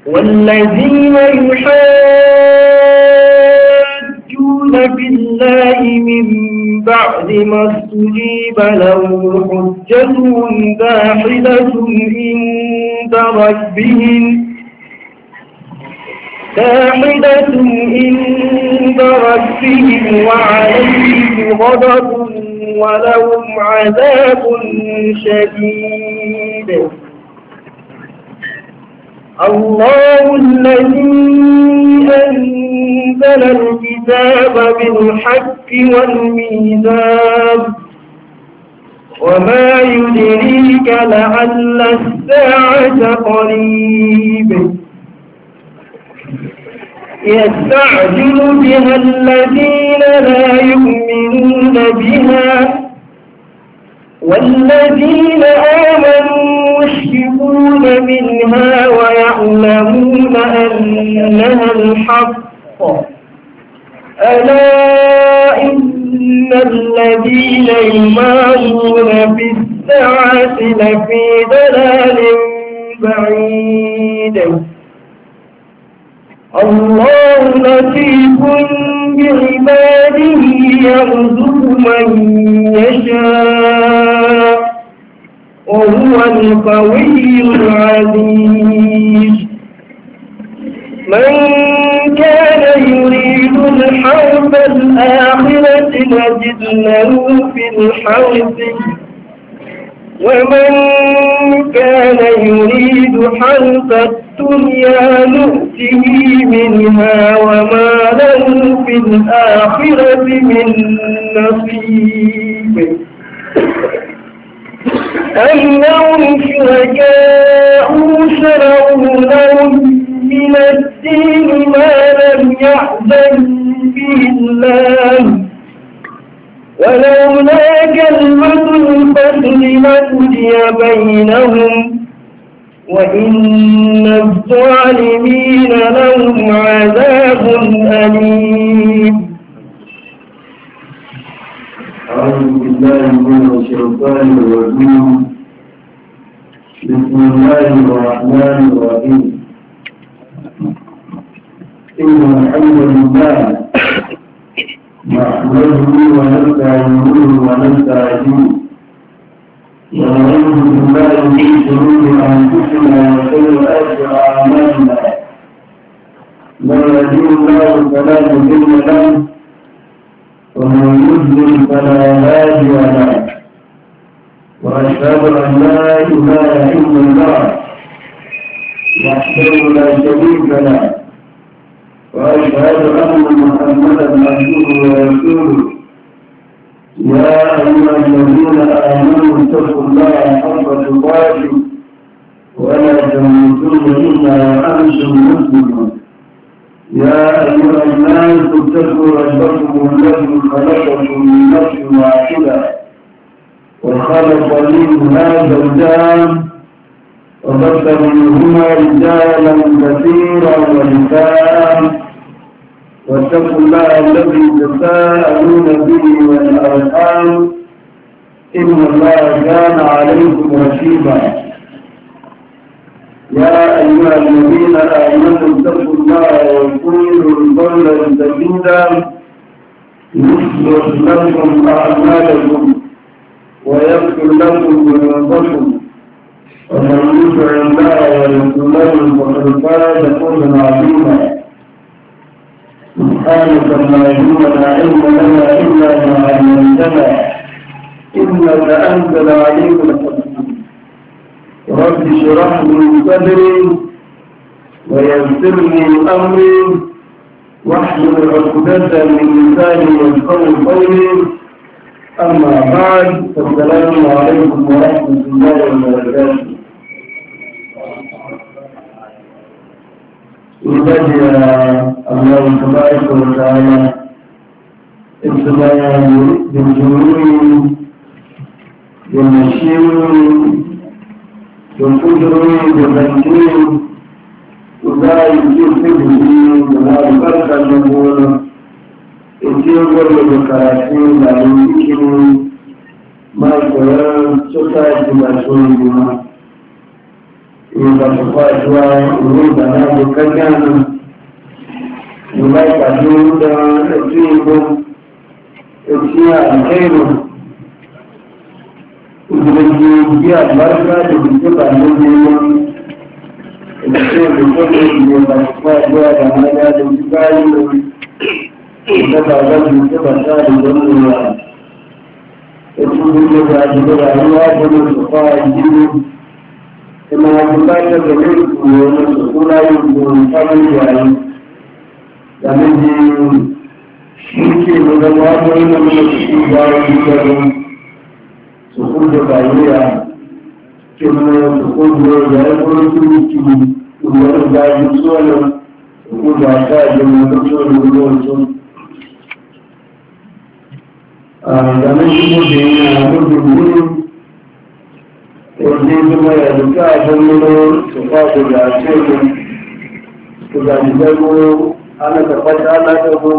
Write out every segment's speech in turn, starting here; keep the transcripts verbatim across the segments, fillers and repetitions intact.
والذين يحاجون بالله من بعد ما استجيب له حجتهم داحلة عند ربهم داحلة عند ربهم وعليهم غضب ولهم عذاب شديد. الله الذي أنزل الكتاب بالحق والميزان وما يدريك لعل الساعة قريب. يستعجل بها الذين لا يؤمنون بها والذين آمنوا مشركون منها ويعلمون أنها الحق. ألا إن الذين يمارون في الساعة لفي ضلال بعيد. الله لطيف بعباده يرزق من يشاء وهو القوي العزيز. من كان يريد الحرث الآخرة نجد له في الحرث ومن كان يريد حرث الدنيا نؤته منها وما له في الآخرة من نصيب. أم لهم شركاء شرعوا لهم من الدين ما لم يأذن به الله ولولا كلمة الفصل لقضي بينهم وإن الظالمين لهم عذاب أليم. أعوذ بالله من الشيطان الرجيم. بسم الله الرحمن الرحيم. إن الحمد لله نحمده ونستعينه ونستهديه ونعوذ بالله من شرور أنفسنا وسيئات أعمالنا. من يهده الله فلا مضل له ومن يضلل فلا هادي له. وأشهد أن لا إله إلا الله وحده لا شريك له وأشهد أن محمدا عبده ورسوله. يا أيها الذين آمنوا اتقوا الله حق تقاته ولا تموتن إلا وأنتم مسلمون. يا أيها الناس اتقوا ربكم الذي خلقكم من نفس واحدة وخلق منها زوجها وبث منهما رجالا كثيرا ونساء واتقوا الله الذي تساءلون به والأرحام إن الله كان عليكم رقيبا. يا أيها الذين آمنوا اتقوا الله وقولوا قولا سديدا يصلح لكم أعمالكم ويغفر لكم ذنوبكم ومن يطع الله ورسوله فقد فاز فوزا عظيما. سبحانك اللهم لا علم لنا إلا ما علمتنا إنك أنت العليم الحكيم. رب اشرح لي صدري ويسر لي أمري واحلل عقدة من لساني يفقهوا قولي. أما بعد فالسلام عليكم ورحمة الله وبركاته. يبدأ الله تبارك وتعالى ابتداء بالجنون والنشير والقدر والتنكير ولا يجيب به ولا يبرك النبوة يجيب بالكراسين لا يمكن ما يقول سوسايتي لا شيء بما ìgbàsọ̀páàdúwà ìwé ìgbàláàbò kájánà ìwà ìpàdé orúdá ẹ̀tí ìgbó ẹ̀tí àìkẹ́rù ìgbìlẹ̀gbì bí àgbàríkà ìgbìsọ̀pá lórí wọn ẹ̀tí ìgbìsọ̀pá ìgbìsọ̀páàdúwà àdámájá lórí báyìí lórí ìjọba àgbàjì ìjọba sáàdì lórí wọn ẹ̀tí ìgbìsọ̀pá ìjọba àríwá ìjọba ìjọba Ina bukatar da ne kuwa na sukuna yi kuwa samun yayi da miji shi ke da wata yi na mana su ba wa dukkanin sukun da bayuya ke mana sukun da ya yi kuma su ki wani gaji tsohon sukun da ta yi na da tsohon ruwan su a da miji ko da yana rubutu Òní mímọ̀ ẹ̀dùká àjọmọ́lọ́ ṣùgbọ́n àjọ̀dá àti ẹ̀gbọ́n ìgbàlùgbẹ́gbọ́ alẹ́kọ̀ọ́pátá aládọ́gbọ́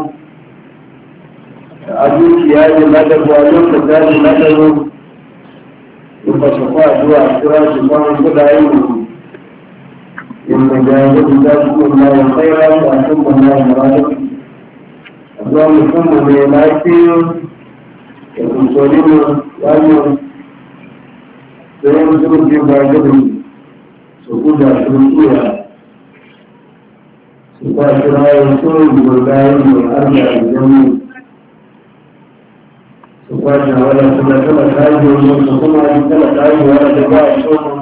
àdúkìá ní ládọ́gbọ́ alẹ́kọ̀ọ́dá ní ládọ́gbọ́ ìpàṣọ̀pọ̀ àdúrà àtúrà ṣùgbọ́n gbọ́dá ìlú ìgbẹ̀gbẹ̀ ẹgbẹ̀gbẹ̀ náà fẹ́rẹ́ àtúnkọ̀ náà mọ̀rọ̀ àdúrà mùsùn mọ̀ láti ẹ̀kùnkọ̀ nínú wáyé Saya suruh dia belajar sudah suruh supaya saya suruh bergaya berada di dalam supaya orang sudah selesai untuk semua selesai orang juga semua.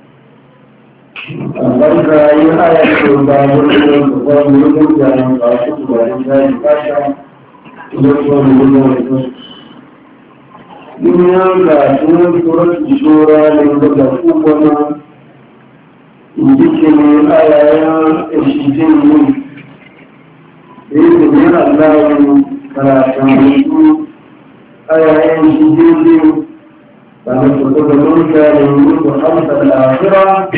Mereka ini ayat berbahagia supaya mereka jangan masuk kepada saya kata untuk semua. Dunia ga sunan surat Shura ne daga kuma yake ne ayaya eshijin ne da yake ne Allah karatun su ayaya eshijin ne ba na fito da mulka ne mutu hamsa al-akhirah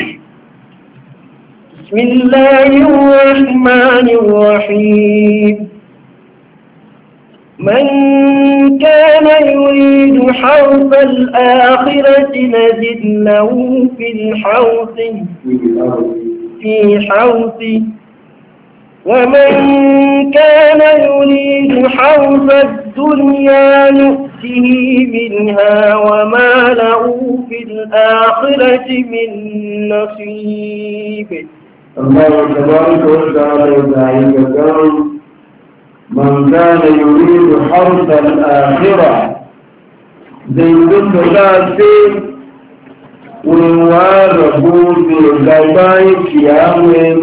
Bismillahir Rahmanir Rahim من كان يريد حرث الآخرة نجد له في الحرث في حرثه ومن كان يريد حرث الدنيا نؤته منها وما له في الآخرة من نصيب الله تبارك وتعالى يقول من كان يريد حرث الآخرة زيدت ذاتي ويواربوا بالغباء كيامين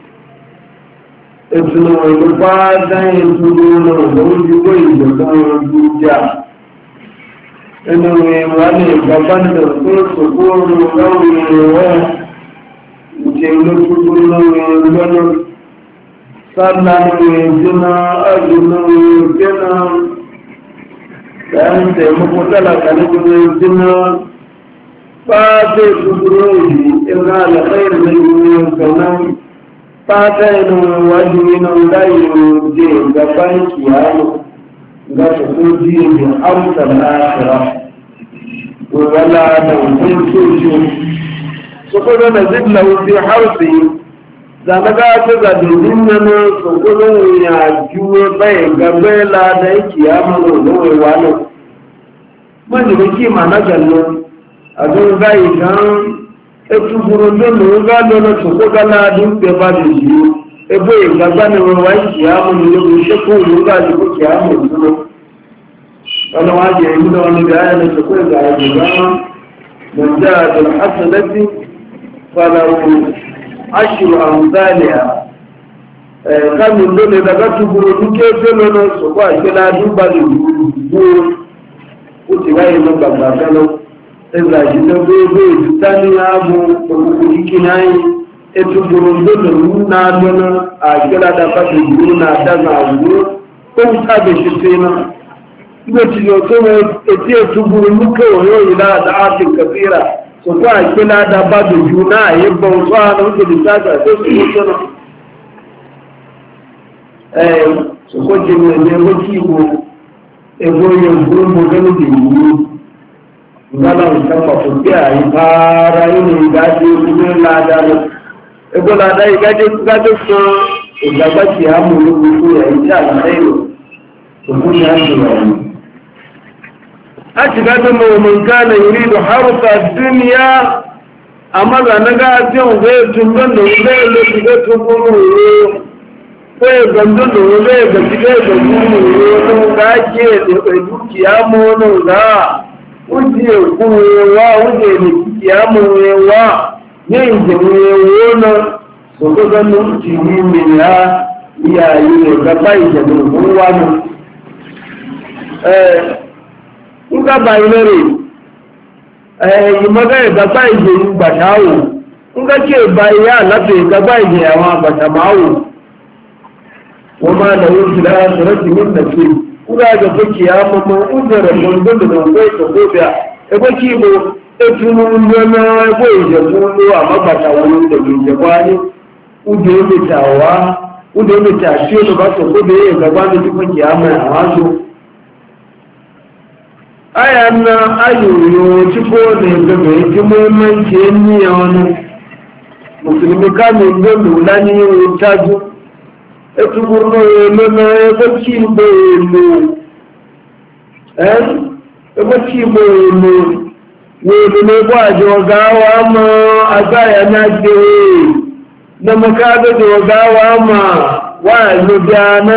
ابن ويبادا يسدون وزوج ويبقون الجوجا إنه يواني غبان دخول سكور ولو يوان ويجيلو سكور ولو sannan mai jina azumin jina ɗan taimako talaka na mai jina ba zai shuguro yi ina alkhairu na yi ganan ba ta yi nan wajibi nan layi je gaban kiyaye ga su soji da amsar akira wala da wajen soji su kuma na zidla wuce harfi zanaga ta zadin nan sokolon ya juwe bai gabe la da yake ya mana wai wani man da ki mana gallo a zo gai kan e tuburo don no ga lo na sokota la dun be ba de ji e boye gaba ne wai ki ya mana ne ko she ko yo ga ji ko ki ya mana so wala wa je ni da wani da ya ne ko ga ya ga man da al hasanati falahu ashiru amzaliya kamin dole daga tuburo duke felo na so ba kila duba da dubu ko ti ga yin ba ba kalo eza ji da gobe tani abu ko ku dikinai e tuburo dole na dona a kila da ba dubu na da na wu ko ta be shi tena ngo ti yo to e ti tuburo muke yo ila da atin kafira so kwa kila da ba dubu na yi bauta na wuce da ta ga so su na eh so ko je ne ne ko ki ko e go yo go mo ga ni yi ngala ta pa ko ya yi para ni ga ji ku ne ládàá lọ ẹgbẹ́ ládàá ìgájọ́ gájọ́ kan ìgbàgbọ́ tí a mú ológun fún ẹ̀ iṣẹ́ àlàyé rẹ̀ òkú ní àjùmọ̀ ọ̀hún. a ti gájọ́ mọ̀ ọmọ nǹkan náà yìí lọ haruka dúnìyà àmàlà náà tí òun fẹ́ tún lọ́nà ilé ilé ti fẹ́ tún fún òwe fẹ́ gbọ́ndọ́ lòun fẹ́ gbẹ̀tí fẹ́ gbẹ̀tí òwe ọ̀nà ńgá jẹ́ ẹ̀dù kìá mọ́ ọ̀nà ńgá ó di èkú wa ó di èdè kìá mọ́ wa ní ìjẹ̀wé owó náà sọ̀tọ́gbẹ́ ló ti ní mìíràn ìyá ilẹ̀ gbapá ìjẹ̀bù fún wa nù. ń gábà ilé rẹ̀ ìmọ̀gá ìgbapá ìjẹ̀bù gbàtàwò ń gákẹ́ ìbá ìyá àláfẹ́ ìgbapá ìjẹ̀ àwọn àgbàtàmáwò wọ́n máa lọ yóò jìlá sọ̀rọ̀ sí ní nàfẹ́ ń gága tó kì á mọ́mọ́ ń jẹ̀rẹ̀ gbọ́ndọ́ lọ́wọ́ ìtọ́gbọ́bẹ̀ ẹgbẹ́ kí mo ètò lọ́nà ẹgbẹ́ ìjẹ̀bù ló àmọ́gbàtàwò ní ìjẹ̀bù ayé ude ebe tawa ude ebe ta shi da ba su kudi ya gaba da duk kiyama a wazo aya na ayoyo ciko ne gaba yake muhimmanci yanni ya wani musulmi kamun don lula ni yau ta ju etu gurno ya lona ya bacci bo ya lo eh ya bacci bo ya lo wo ne ba jo gawa ma agaya na je da makaɗa da gawa ma wa lubiyana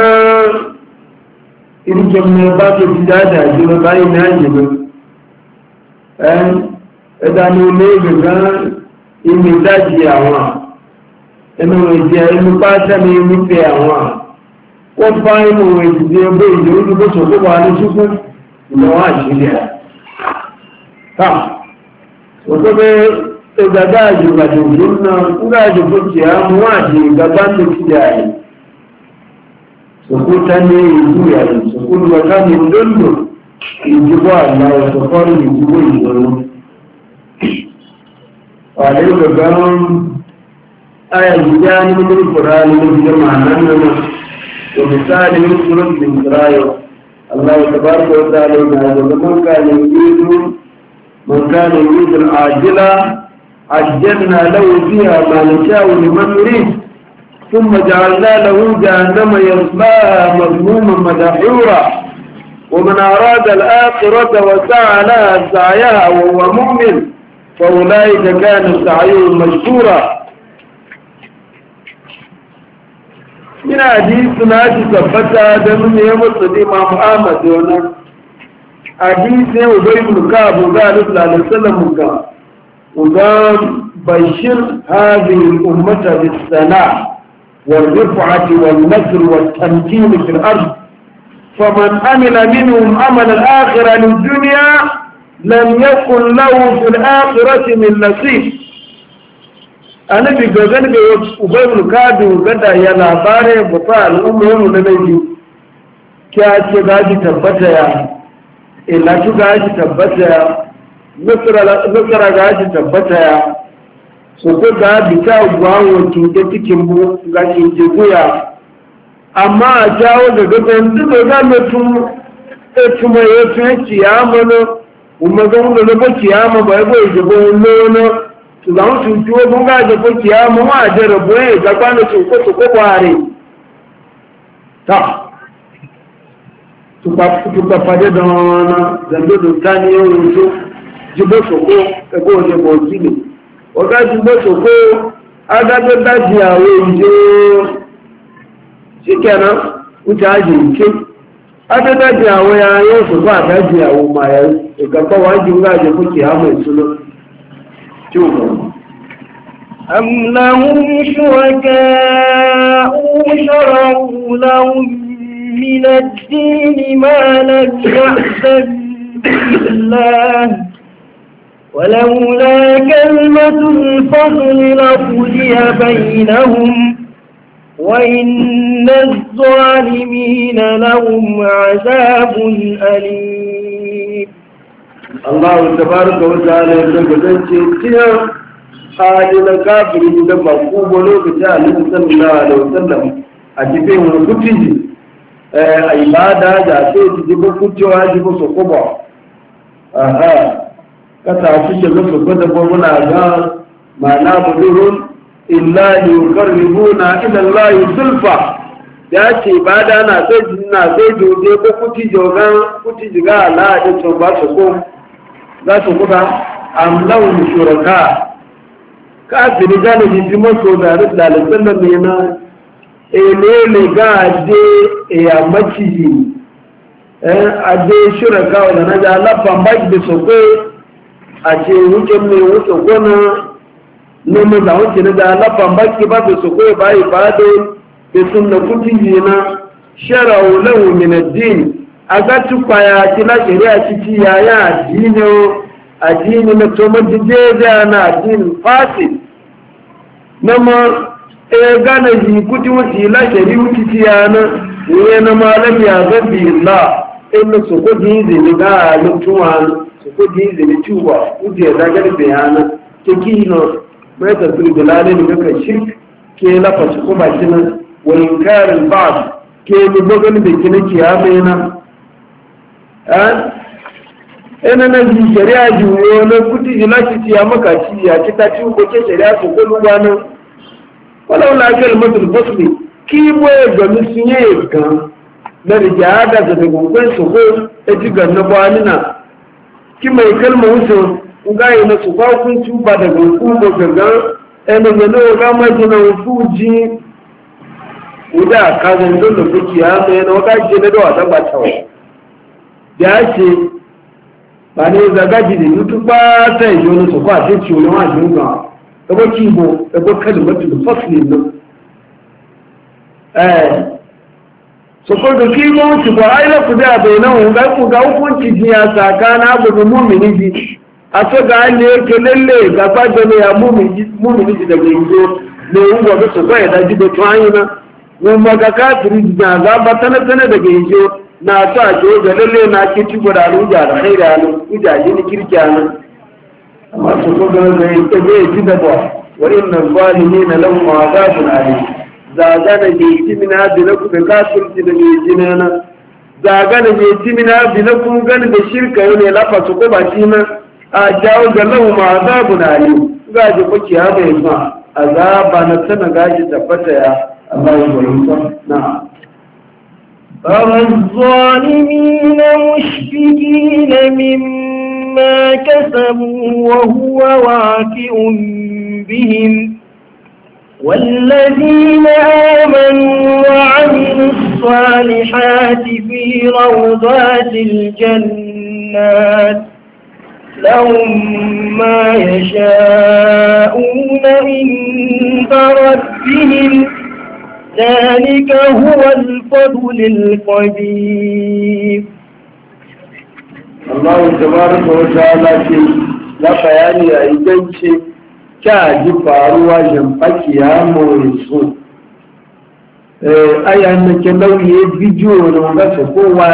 irkin mai ba ta fi dada jiro bayan na jiro ɗan ɗanu ne gaga imi daji àwọn ẹnu ìjẹ inú pátá ní wípé àwọn wọ́n bá inú ìdíje ọgbẹ́ ìjọ ojúbọ́ sọ̀kọ́ wà ní ṣúkú ìlọ́wọ́ àṣílẹ̀ ìgbàgbà àjùgbàjò yìí náà ńgbà àjùgbò tí a mú àjì ìgbàgbà tó ti dàrí sòkúta ní ìlú ìyàrí sòkúta wọ́ká ní lóńdò ìdìbò àgbà ọ̀sọ̀kọ́rì ìdìbò ìgbòrò wàlẹ́ ìgbàgbà ayàjìjá ní mímú ìkọ̀rá ní méjì màánà nínú òmìsáàlì ní sọ́rọ̀ ìgbìmọ̀ aláwọ̀ tàbárkọ̀ ọ̀tà lọ́gbà àjọ̀gbà من كان يريد العاجلة عجلنا له فيها ما نشاء لمن نريد ثم جعلنا له جهنم يصلاها مذموما مدحورا ومن أراد الآخرة وسعى لها سعيها وهو مؤمن فأولئك كان سعيهم مشكورا من حديث ناجي ثبتها دمن يوم الصديق مع محمد هنا حديث أبي بن كعب قال صلى الله عليه وسلم وقال بشر هذه الأمة بالثناء والرفعة والنصر والتمكين في الأرض فمن عمل منهم عمل الآخرة للدنيا لم يكن له في الآخرة من نصيب. أنا بقول أبي بن كعب وقال يا لاباري بطال الأمة ونبي كاتي باجي تبتيا ilatu gaji tabbata ya nusra gaji tabbata ya so ko ga bita gwawo kinke cikin bu gaji jiguya amma a jawo da gaban duk da mutu etu mai etu kiyama no umma ga mun da ba kiyama ba ba jibo lono to ga mun tuwo mun ga da ko kiyama ma da rabo ya ga kwano to ko to ko bare ta tukapade dana zando dukani yau yanzu jibo soko ego oje bojini oga jibo soko agabe daji awo inje shikena uta aji nke agabe daji awo ya yau soko adaji awo ma ya igaba waji nga je kuki hama isulo chuko أم لهم شركاء شرعوا لهم من الدين ما لم يحسن الله ولولا كلمة الفضل لقضي بينهم وإن الظالمين لهم عذاب أليم. الله تبارك وتعالى يقول كثيرا حالنا كافر إذا مفهوم ولو بتاعه صلى الله عليه وسلم أجيبه ونكتجي ibada da so ti jibo kucewa jibo su kuba aha kasa su ce su gwada gwamna ga ma na'buduhum illa liyuqarribuna ila Allah zulfa ya ce ba da na sai na sai joje ko kuti jogan kuti jiga ala da to ba su ko za su kuda am lahum shuraka ka bi da ne ji mo so da da lalatan ne na ele ga de e ya maciji eh ade shuraka wala na da lafa mai da so ko a ce wuce mai wuce gona ne mu da wuce da lafa mai ba da so ko ba ibado sunna kuti na shara'u lahu min ad-din agatu kwaya kila shari'a ciki yaya addini addini na to majijeja na addini fasid nama e gana ji kuti wuti la shari'u ciki yana ne na malam ya zabbi Allah in su ko dizi ni ga lutuwa su ko dizi ni tuwa uje da ga bayana ciki no mai tafsir dalale ni ga shirk ke lafa su ko bakin وإنكار البعض كي نبغن بكنك يا بينا أه؟ أنا نجي شريعة جوانا كنت جلاشي تيامك أشياء كتاتيو بكي شريعة سكول وانا ولولا كلمة الفصل كي بوي غمسيه كان نرجع هذا تتقوم سكول اتقى نبواننا كما يكلمة وسو ngai na su ba kun tuba daga hukumo gaga ene ne ga ma jina fuji uda kazan don da kuke ya mai na waka ce na dawa dan bata wa ya ce ba ne zaga ji da yutu ba ta yi wani su ba sai ciwo na wajen ga da ba kibo da ba kalmatu da faslin nan eh so ko da kibo ci ba ai la kuda bai nan ga ku ga hukunci ji ya saka na abu da mu'mini ji a to ga ne ke lalle ga ba da ne ya mu'mini mu'mini ji da ginjo ne ungo ga su ba ya da ji da tuwayina mun maka kafiri da za ba tana tana daga yanzu na sa ke ga lalle na ki ci guda ruja da khaira ne kujaje ni kirkiya ne amma su ko ga ga yake zai ji da ba wa inna zalimin lahum azabun alim zaga da ke timina da ku da kafirci da ke jinana zaga da ke timina da ku gani da shirka ne lafa su ko ba shi na a jawo ga lahum azabun alim ga ji ku ki ha bai ma azaba na sana gaji tabbata ya الله يقول نعم ترى الظالمين مشفقين مما كسبوا وهو واقع بهم والذين آمنوا وعملوا الصالحات في روضات الجنات لهم ما يشاءون عند ربهم ذلك هو الفضل القدير الله تبارك وتعالى لا بياني أيضاً كاجي فاروا جنبك يا موريسو أي أنك لو يبجو ونغا سكوا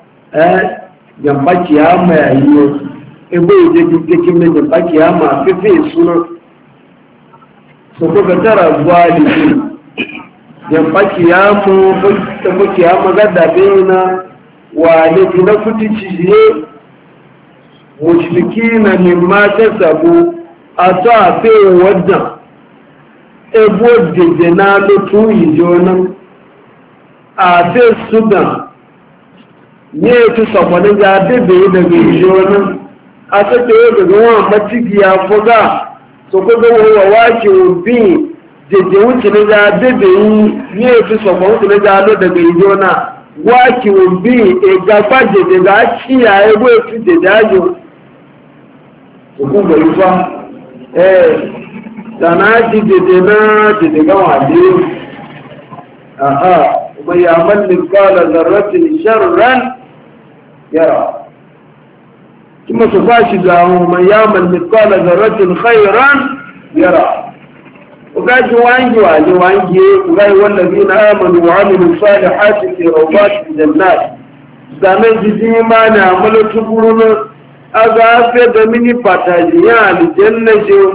جنبك يا موريسو ebe ije kike ne jambaki ya ma fefe suna so ko tara gwali jambaki ya mu ta muke ya maga da bena wa ne dina kuti ciye mushrikina mimma tasabu ata fe wadda ebo de na lo tu yijona a fe sudan ne tu sabana ga de be da yijona a ta ce yau daga wani maciki ya fuga so ko ga wa wake obi jeje wuce na ja bebe yi ne fi sọ̀pọ̀ wuce na ja lo daga ijo na wake obi e gaba jeje ga ci ya ego fi jeje ajo so ko ga yi fa eh sana ji jeje na jeje ga wa de aha kuma ya man qala zarratin sharran yara ثم تفاشد من يعمل مثقال ذرة خيرا يرى وقال وانجي وانجي وانجي وقال والذين آمنوا وعملوا الصالحات في روضات الجنات زمن جزي ما نعمل تقولون أغافد مني فتاجيان الجنة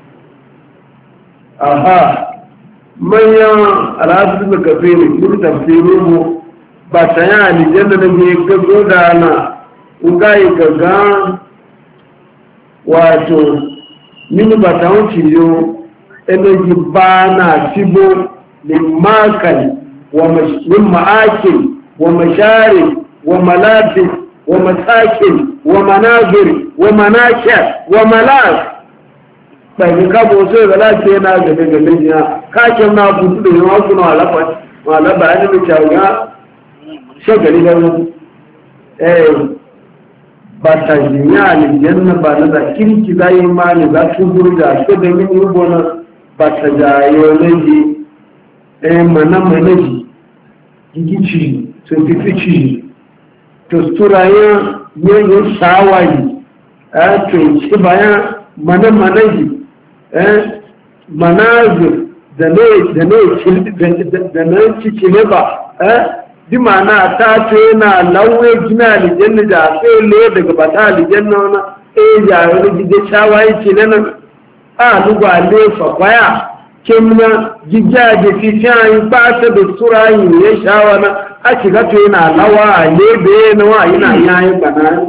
أها من يعمل العبد الكثير من تفسيره فتاجيان الجنة يكتبون دانا ugai gaga wato mini batawan ciyo energy bana tibo min makal wa min ma'akil wa mashari wa malabis wa masakin wa manazir wa manakir wa malas bai ka bo sai da lafiya na gabe gabe ya kakin na butu da yawa kuna alafa wala ba ni mu tawa shagali da eh ba ta jinya ne janna ba na da kirki da imani za su gurda ko da min rubona ba ta jayo ne eh mana mana ji gigici to fifici to sturaya ne ne shawayi eh to ci bayan mana mana ji eh manazir da ne da ne da ne ci ne ba eh bi ma'ana ta ce yana lauye gina aljanna da sai le daga bata aljanna wana eh ya wani gide shawayi ce nan a lugwa le fa kwaya kemna gija da fitan ba ta da surayi ne shawana a shiga to yana lawa ne be na wa yana yayin bana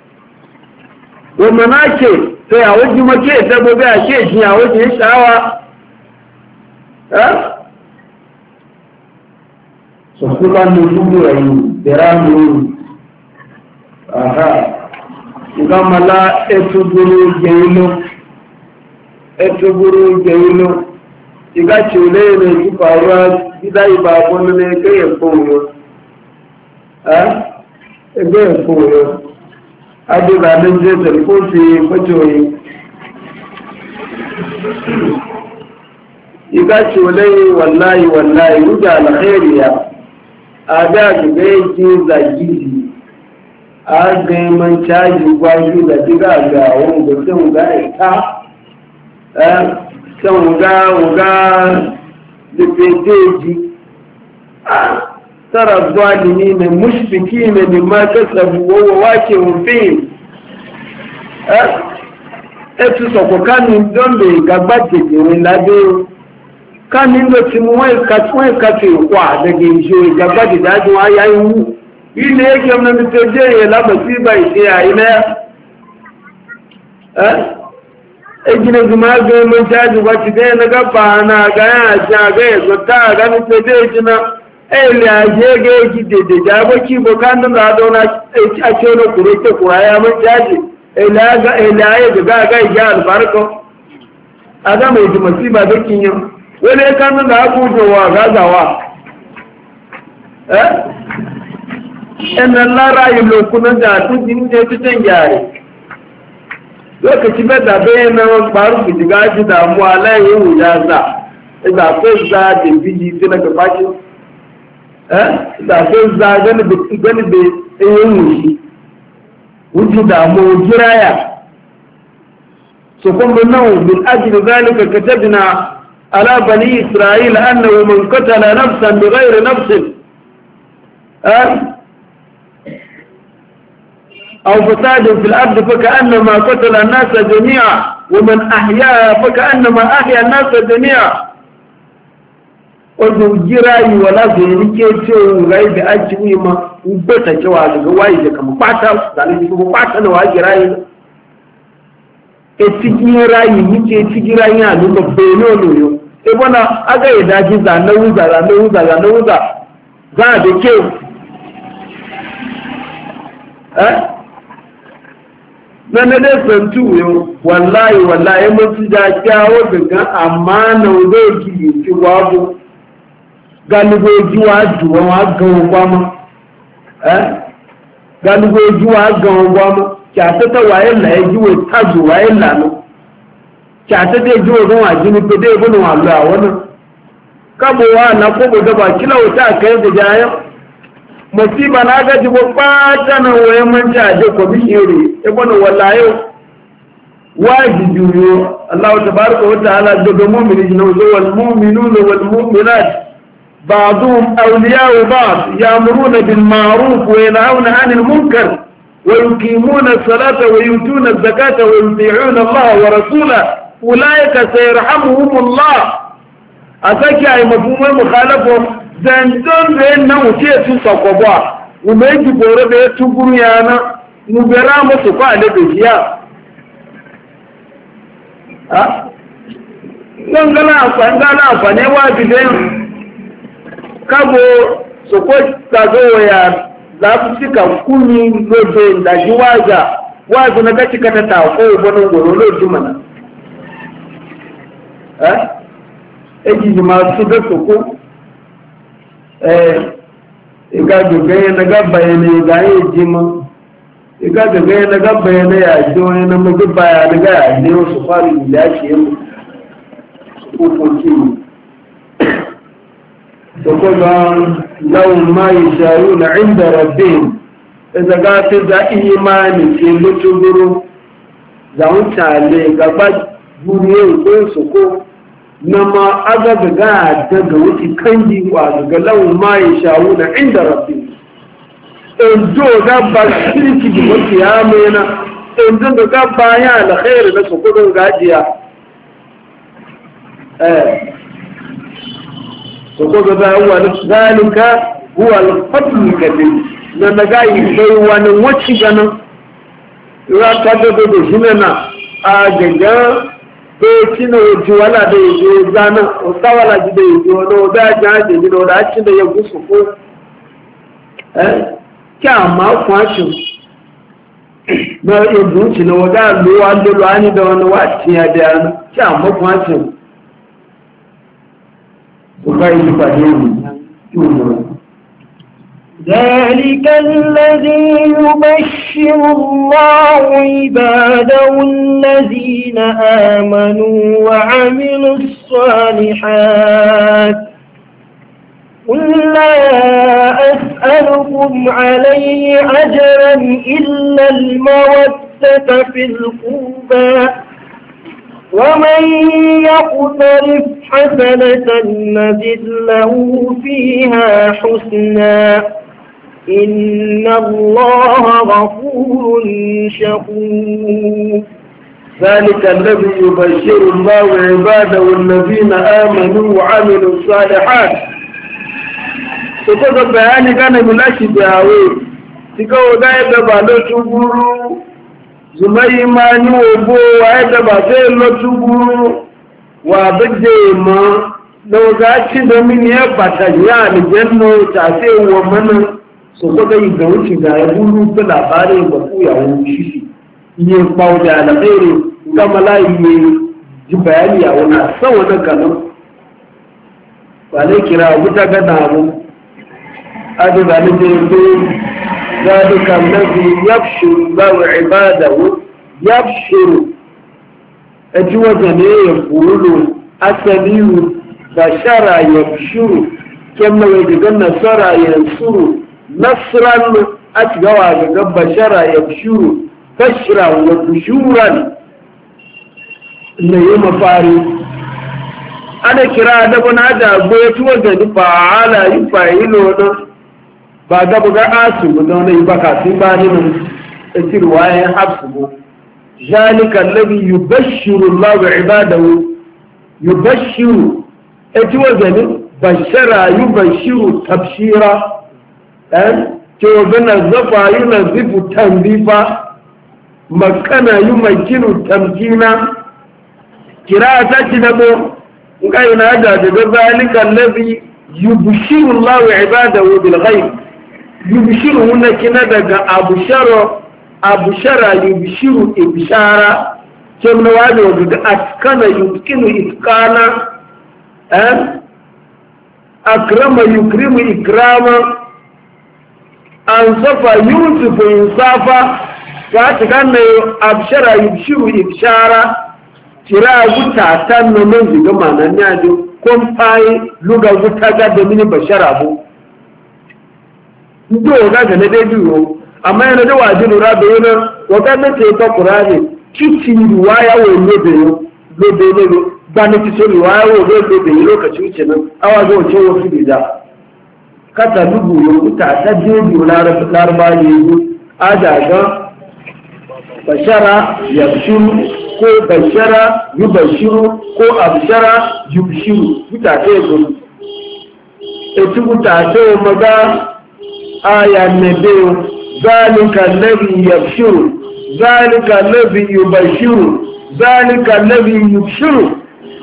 wa manake sai a wajen make ta gobe a ke shi a wajen shawa eh so kuma ne dubu rayu beramu aha igamala etuguru geilo etuguru geilo iga chule ne ki faruwa gida ibabon ne kai ya koyo eh ebe ya koyo adi ba dan je ta ko ce fajoyi iga chule wallahi wallahi ruja alkhairiya a da ga yake zagiji a ga man caji gwaji da diga ga wanda sun ga ita eh sun ga uga da peteji a tara zalimi ne mushriki ne da ma kasabu wa wake wufi eh etu so ko kan don be gagbate de lade kan nílò tí mo wọ́n ìkàtí ìkwà daga ìṣò ìjàgbá dìdájú ayá iwu ilé ẹgbẹ́ ọmọ mi tó jẹ́ ìyẹ̀ lábẹ̀ sí ibà ìṣẹ́ àìlẹ́ ejìnlẹ̀ máa gbé mọ́ jáde wá ti dẹ́ ẹnagá pa náà gáyà àti àgá ẹ̀sọ́ tá àgá mi tó dé ìjìnà ẹ̀lẹ́ àjẹ́ ẹgẹ́ ẹgì dèdè jábọ́ kí ibò ká nínú àdọ́nà àti olókùnrin tó kùrà ayá mọ́ jáde ẹ̀lẹ́ ayé gàgá àgá ìjà àlùbáríkọ adámọ̀ ìdìmọ̀ sí ibà dókìyàn wani ya kanu da abubuwa gazawa eh ɗanan larayi lokunan da tujin ne fitan gyare lokaci bai da bayan na faru ku jiga ji damuwa layin wuya za zafin za da biji tuna ga fashi eh zafin za gani da yin wushi wuji damuwa jiraya su kuma nan min ajiyar zalika katabina على بني إسرائيل أنه من قتل نفسا بغير نفس أو فساد في الأرض فكأنما قتل الناس جميعا ومن أحياها فكأنما أحيا الناس جميعا wajen jirayi wala su yi rike cewa rai da ake yi ma ubata cewa daga waye da kama kwata zane su kwata na wa jirayi e cikin rayi yake cikin rayi a duka beno loyo e bona aga ya daji za na wuza za na wuza za na wuza za da ke eh na na da santu yo wallahi wallahi mun da kyawo daga amana wudo ki ki wabu galugo jiwa duwa wa gawo kwama eh galugo jiwa gawo kwama kyata waye la ya jiwo tazu waye la no kyata dai jiwo don wa jini ko dai bunu wa la wannan kabo wa na ko go da ba kila wuta kai da jayo musiba na ga jibo pata na waye man ja je ko bishiri e bunu wallahi wajibi yo Allah tabaraka wa ta'ala da mu'mini no wal mu'minuna wal mu'minat بعضهم أولياء بعض يأمرون بالمعروف وينهون عن المنكر ويقيمون الصلاة ويؤتون الزكاة ويطيعون الله ورسوله أولئك سيرحمهم الله أتاكي أي مفهوم المخالفة زندون بأنه تيسو سقبوا وما يجب ورده يتبرو يانا نبرا مصفى لبسيا a don gana amfani gana amfani wa bidan kabo su ko tazo ya za su cika kuni lobe da ji waza waza na gaci kata ta ko wani goro lobe mana eh eji ma su da su ko eh iga dugaye na gaba ne ga yi jima iga dugaye na gaba ne ya ji wani na mugu baya daga ya ne su fari da ya ce mu su kokoki da kuma laun ma yi shayu na inda rabbin da gata da imani ke lutuburu za mutane gaba guriye ko su ko na ma aga daga daga wuce kan yi wa daga laun ma yi shayu na inda rabbin in jo gaba shirki da wasu ya mena in jo da gaba ya alkhairu na su kudin gajiya eh وقال هو ذلك هو الفضل الكبير لما جاي شيء وانا وشجنا يراقب بجننا أجدا بيتنا وجوالا بيجانا وطاولا بيجانا ودا جانا بيجانا ودا أشدا يغسفو اه كما فاشو ما يبدو شنو ودا لو عندو لاني دوانا واتي هذا كما فاشو ذلك الذي يبشر الله عباده الذين آمنوا وعملوا الصالحات قل لا أسألكم عليه أجرا إلا المودة في القربى ومن يقترف حسنة نزد له فيها حسنا إن الله غفور شكور ذلك الذي يبشر الله عباده الذين آمنوا وعملوا الصالحات سقط بيان كان ملاشي بهاوي تكو دايما بالو تبورو zumai ma ni obo wa da ba sai lo tuguru wa bide ma do ga ci da min ya bata ya ni janno ta sai wa mana so ko da yi wuce ga ya bulu da labare ba ku ya wuce ne bawo da alkhairi ga malai ne ji bayani ya wana san wannan kanan ba ne kira wuta ga da mu adu da ne ذلك الذي يبشر الله عباده يبشر أجوزني يقول أسليم بشر يبشر كما يقول نصر ينصر نصرا أتقوى بشر يبشر بشرا وبشورا إن يوم فاري أنا كرا دبنا هذا بيت وزني فعلا يفعلون ba ga buga asibu don ne baka sun ba ni mun tirwaye hafsu zalika alladhi yubashshiru Allahu ibadahu yubashshiru eti wazani bashara yubashshiru tabshira eh to bana zafa yunazifu tanbifa makana yumakinu tamkina kira ta ci dabo ngai na da da zalika alladhi yubashshiru Allahu ibadahu bil ghaib yubishiru wuna kina daga abusharo abushara yubishiru ibishara kemna wani wadda askana yuskinu iskana eh akrama yukrimu ikrama ansafa yusufu insafa ta ta ganna abushara yubishiru ibishara kira guta tan nan ziga manan yajo kon pai luga guta ga da mini bashara bu ndo ga ga ne dai biyo amma yana da wajin lura da yana wata da ce ta qur'ani kici riwaya wo ne da yo do da ne ba ne ci so riwaya wo do da yi lokaci wuce nan awa zo ce wo fi da kata dubu yo ta ta je biyo larba ne yo ada ga bashara yabshuru ko bashara yubashiru ko abshara yubshiru kuta ta yi e tukuta ta maga aya nebe zalika alladhi yabshuru zalika allazi yubashiru zalika allazi yubshiru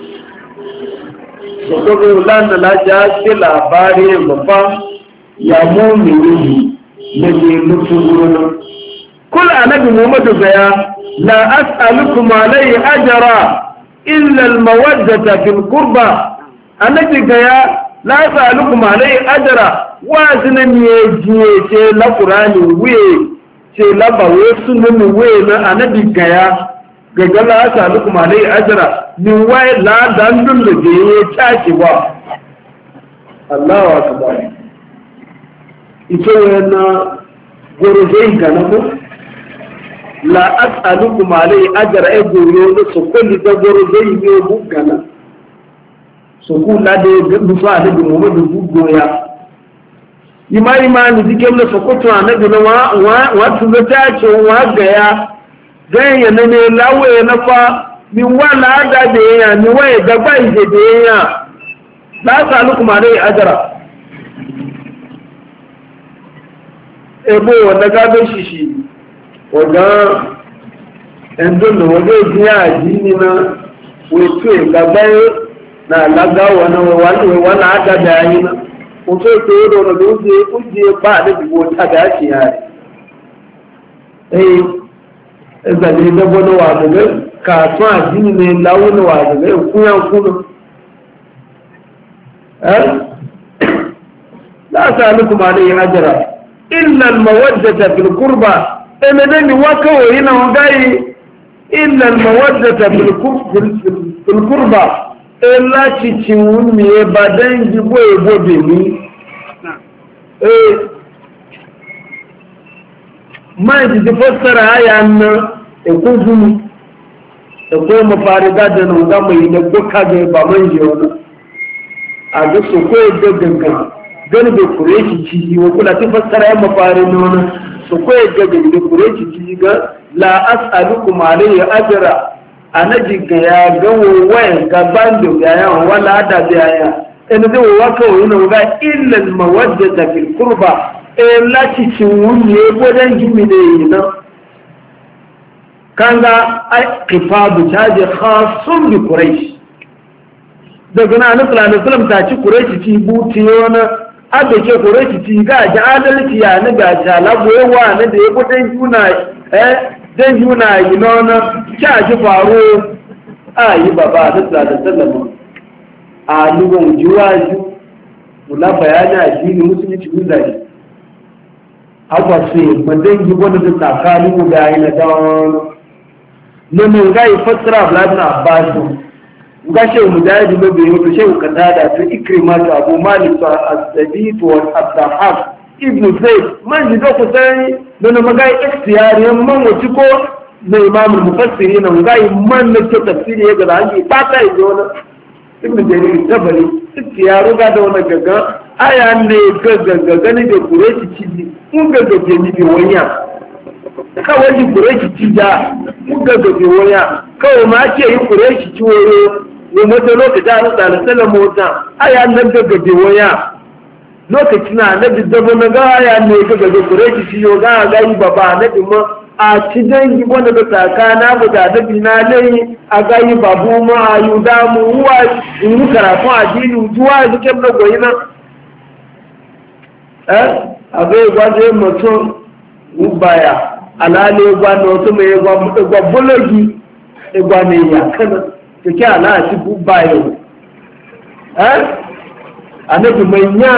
sokoto landa la ja ke labari babba ya mu'mini ne ne mutu kul annabi muhammadu gaya la as'alukum alayhi ajra illa al mawaddata fil qurba annabi gaya la as'alukum alayhi ajra wa zinan ye jiye ce la qur'ani wiye ce la bawo sunan wiye na annabi gaya gaga la as'alukum alayhi ajra min wai la dan dun da je tashi ba Allahu akbar ito yana goro zai gana ko la as'alukum alayhi ajra e goro no so kulli da goro zai ne bu gana so ku la de du fa de Muhammadu bugo ya ima ima ni dike na so ko to anabi na wa wa tun ta ce wa ga ya zai yana ne lawe na fa min wala da da ya ni waye da bai da da ya la as'alukum alayhi ajra ebo wanda gado shi shi waga ẹ̀ndùn wọ́n lè dín àjí nínú wètò ìgbàgbáyé na lágbàwọ̀ náà wọ́n náà dàbí ayé náà wọ́n tó tó rọrọ̀ ló dé ó dé bá àdébìwò tàbí àti ààrẹ ẹ̀yìn ẹgbẹ̀lẹ̀ ìdọ́gbọ́n náà wà gẹ̀gẹ́ kàtún àjí nínú ìláwó náà wà gẹ̀gẹ́ ìkúnyànkúnnà ẹ́ láti alùkùnmà lè yẹn ajẹ́ra إلا المودة في القربة إما دني وكو هنا وغاي إلا المودة في القربة إلا تشيون مي بدن جبو يبو بني إيه ما يجي تفسر هاي أن يكون زمي يكون مفاردات نوغا ما ينبو كاجي بامنجي ونا أجو سكو يدو gani da kureshi ciki wa kula ta fassara yan mafarin nuna su kwaye gaga da kureshi ciki ga la as'alukum alayhi ajra anaji ga ya gawo wayan gaban da ya yawan wala da da ya in da wa ka wani ga illa al mawaddata fil qurba e la ci ci wunye godan gimi ne yana kanga ai qifadu taji khasun bi quraish daga nan annabi sallallahu alaihi wasallam ta ci quraish ci buti yana abe ke kore ki ci ga ji adalci ya ni ga ta labo yawa ne da ya kudin juna eh dan juna yi nona kya ji faro ayi baba da sallallahu alaihi a lugun juwaju kula bayani addini musulunci gudaji akwa sai madan gi wanda da tsakanin ga yi na dan ne mun ga fasara Ibn Abbas ga shehu mujahid ba bai wato shehu kadada to ikrima to abu malik to as-sadi to as-sahab ibn zayd man ji da kusan don magai ikhtiyari man wuci ko da imam al-mufassirin nan gai man ne to tafsiri ya ga hanji ba ta yi wani ibn jarir tabari ikhtiyaru ga da wannan gaga aya ne gaga gani da kureshi ciji mun gaga ke ni bi wanya kawai ji kureshi cija mun gaga ke wanya kawai ma ake yi kureshi ciwo ne mata lokaci a rasa da sanar mota aya nan gaggaje waya lokaci na na bizzabo na ga aya ne gaggaje kureshi shi yau ga gani baba na dima a ci dangi wanda da saka na buga da bina lai a gani babu ma a yi damu ruwa in yi karatu a jini zuwa ya zuke na goyi nan eh a bai gwaje mutum baya alale gwano wasu mai gwabulogi igwa ne ya kanan kake ala ti bubba yau eh annabi manya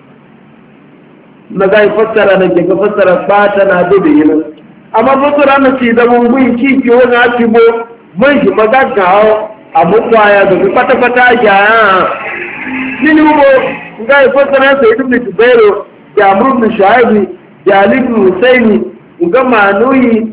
na ga fassara na ke fassara fata na da da yin amma fassara na ci da mun gun ki ki wani atibo mun ji magaga a mukwaya da fata fata ya nini mo ga fassara sai ibn Jubair da Amr ibn Shu'aib da Ali ibn Husaini ga manuyi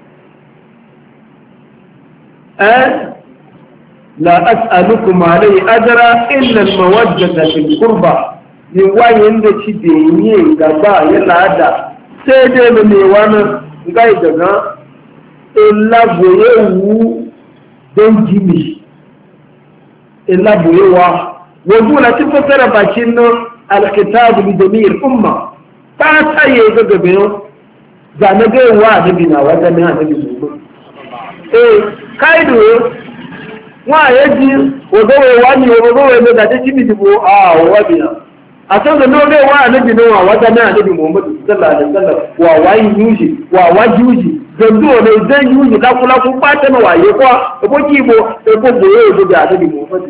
eh لا أسألكم عليه أجرا إلا المودة في القربة من وين ده تبيني غبا يلا هذا سيدي من وانا غاي دغا إلا بويو دنجيمي إلا بويو وقولا تفسر باشينو الكتاب لجميع الأمة فأتا يغا بيو zanage wa annabi na wata ne annabi su eh kaido wa yaji ogowe wani ogowe ne da take mi dibo ah wa biya a san da noge wa annabi ne wa wata ne annabi Muhammad sallallahu alaihi wasallam wa wayi yuji wa wajuji zandu ne zan yuji la kula ku pata na waye kwa ebo kibo ebo boye da annabi Muhammad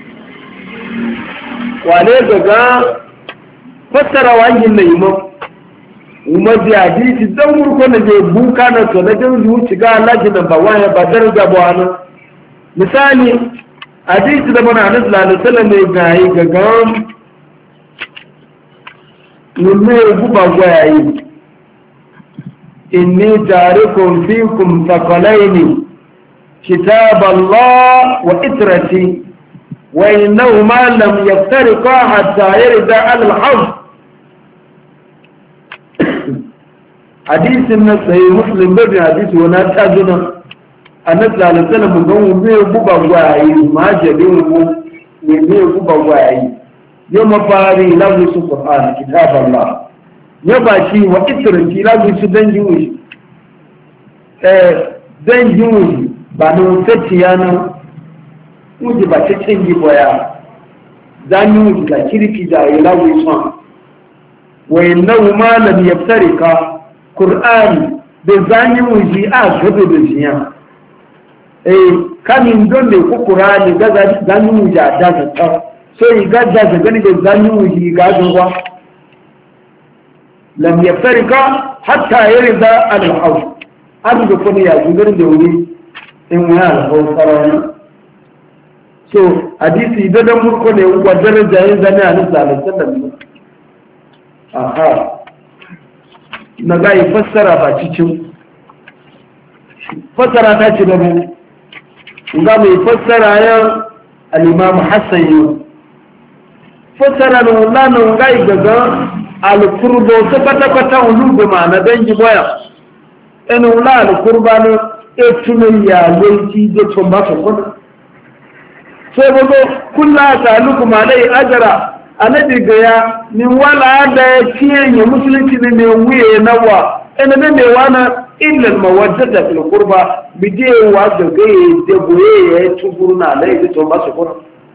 wale daga fassara wangin na imam umar da hadisi dan murko na je buka na to na dan zuci ga Allah da ba waya ba daraja ba wani misali hadisi da mana Annabi sallallahu alaihi wasallam ne ga yi gaga nume guba gwayi inni tarikum fikum thaqalaini kitab Allah wa itrati وإنهما لم يفترقا حتى يرد على الحظ حديث من صحيح مسلم بن حديث هنا تاجنا النبي صلى الله عليه وسلم قال مي بوبا واي ما جدوا مي بوبا واي يوم فاري لفظ القرآن كتاب الله يباشي وإترنتي لفظ دنجوش دنجوش بانو تتيانا wuji ba ta canji boya zani wuji ga kirki da ya lawo son wai nau malam ya tsarika qur'ani da zani wuji a gaba da jiya eh kamin don da ku qur'ani ga zani wuji a daga ta sai ga da gani da zani wuji ga gaba lam yaftarika hatta yarda al-hawl an da kuma ya gudanar da wuri in wani al-hawl so hadisi da dan murko ne wa daraja yin zane a nisa da sallan aha na ga yi fassara ba cikin fassara ta ci da mu ga mai fassara ya al-imam Hassan yau fassara no lanu ga yi gaga al-qurbo ta kwata kwata ulubu ma na dangi boya en ula al-qurba no etunu ya lenti de tomba ko sai bago kulla talukum alai ajra annabi ga ya min wala da ciyen ya musulunci ne mai wuye nawa ina ne mai wana illa mawaddata fil qurba bide wa da ga da boye ya tugurna alai da to masu qurba